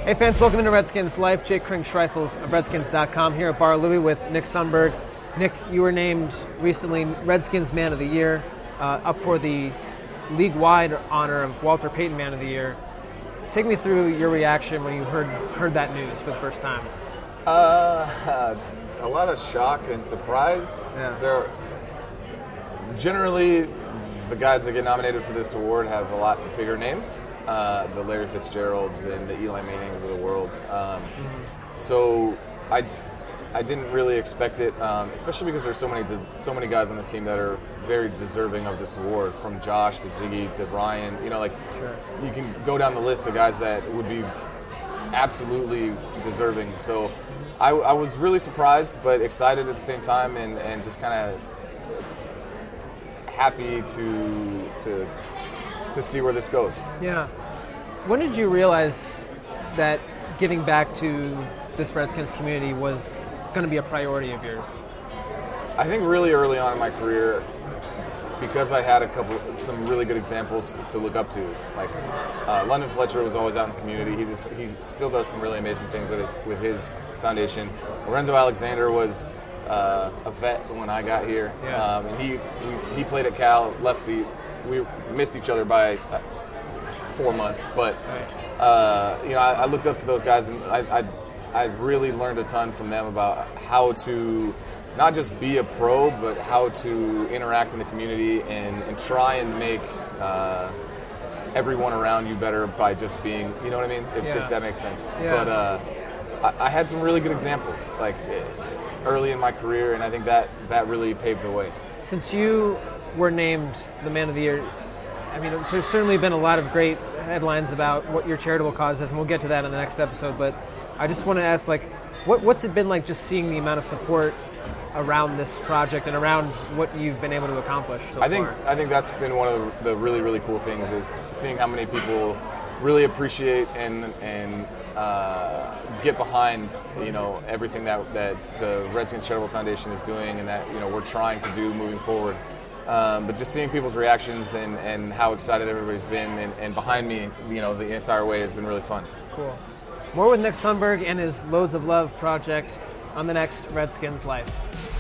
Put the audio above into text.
Hey fans, welcome into Redskins Life. Jake Kring-Schreifels of Redskins.com here at Bar Louie with Nick Sundberg. Nick, you were named recently Redskins Man of the Year, up for the league-wide honor of Walter Payton Man of the Year. Take me through your reaction when you heard that news for the first time. A lot of shock and surprise. Yeah. Generally, the guys that get nominated for this award have a lot bigger names. The Larry Fitzgeralds and the Eli Mannings of the world. So I didn't really expect it, especially because there's so many guys on this team that are very deserving of this award, from Josh to Ziggy to Brian. You know, Sure. You can go down the list of guys that would be absolutely deserving. So I was really surprised, but excited at the same time, and just kind of happy to see where this goes. Yeah. When did you realize that giving back to this Redskins community was going to be a priority of yours? I think really early on in my career, because I had some really good examples to look up to. Like London Fletcher was always out in the community. He still does some really amazing things with his foundation. Lorenzo Alexander was a vet when I got here, and he played at Cal. We missed each other by 4 months, but I looked up to those guys, and I've really learned a ton from them about how to not just be a pro, but how to interact in the community and try and make everyone around you better by just being, you know what I mean? If that makes sense. Yeah. But I had some really good examples, like early in my career, and I think that really paved the way. Since you were named the Man of the Year, I mean, there's certainly been a lot of great headlines about what your charitable cause is, and we'll get to that in the next episode, but I just want to ask, what's it been like just seeing the amount of support around this project and around what you've been able to accomplish so far? I think that's been one of the really, really cool things, is seeing how many people really appreciate and get behind, everything that the Redskins Charitable Foundation is doing, and that we're trying to do moving forward. But just seeing people's reactions and how excited everybody's been and behind me, the entire way has been really fun. Cool. More with Nick Sundberg and his Loads of Love project on the next Redskins Life.